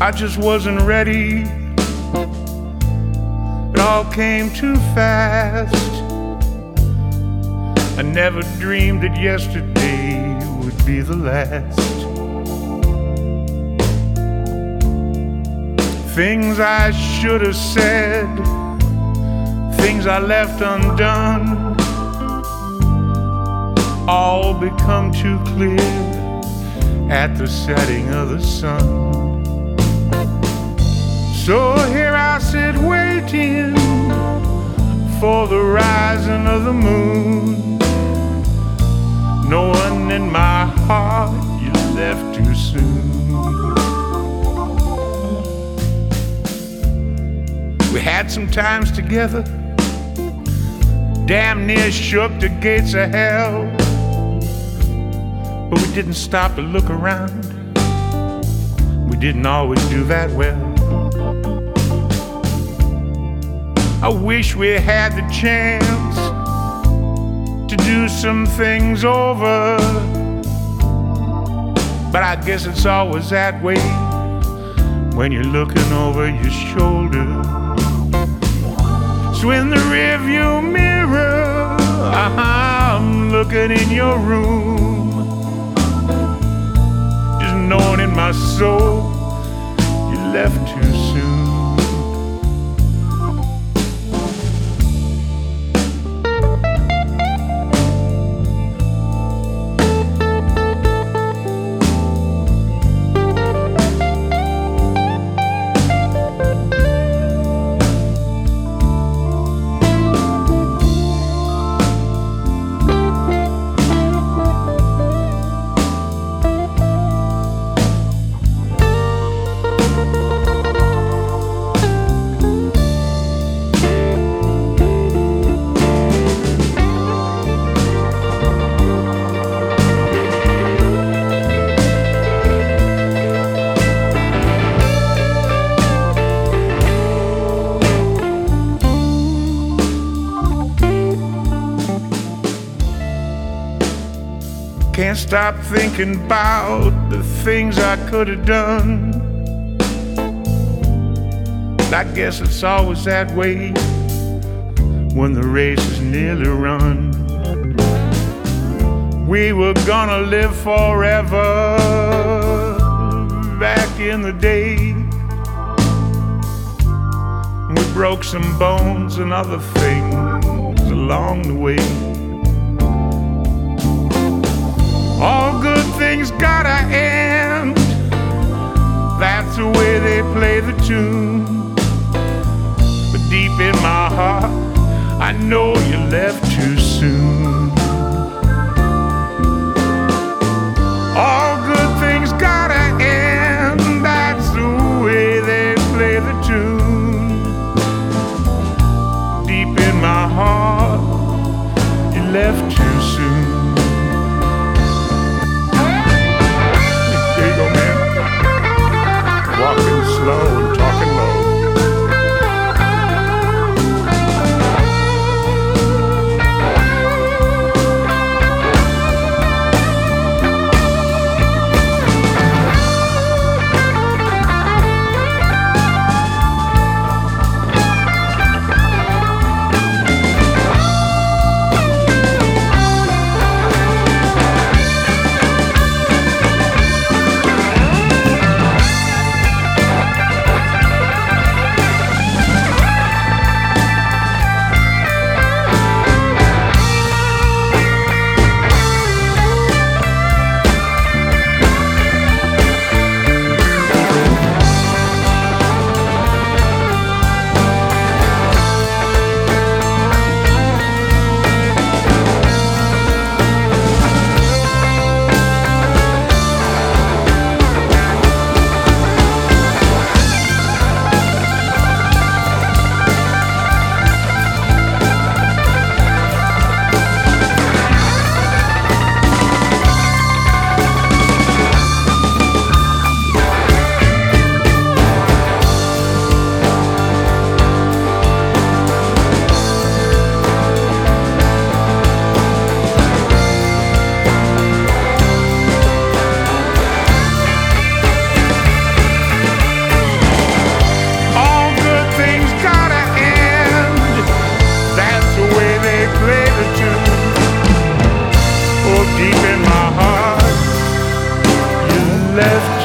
I just wasn't ready. It all came too fast. I never dreamed that yesterday would be the last. Things I should have said, things I left undone, all become too clear at the setting of the sun. So here I sit waiting for the rising of the moon, knowing in my heart you left too soon. We had some times together, damn near shook the gates of hell, but we didn't stop to look around. We didn't always do that well. I wish we had the chance to do some things over, but I guess it's always that way when you're looking over your shoulder. So in the rearview mirror, I'm looking in your room, just knowing in my soul you left too soon. Can't stop thinking about the things I could have done. I guess it's always that way when the race is nearly run. We were gonna live forever back in the day. We broke some bones and other things along the way. All good things gotta end, that's the way they play the tune. But deep in my heart, I know you left too soon. All good things gotta end, that's the way they play the tune. Deep in my heart, you left too soon. Walking slow and talking low. left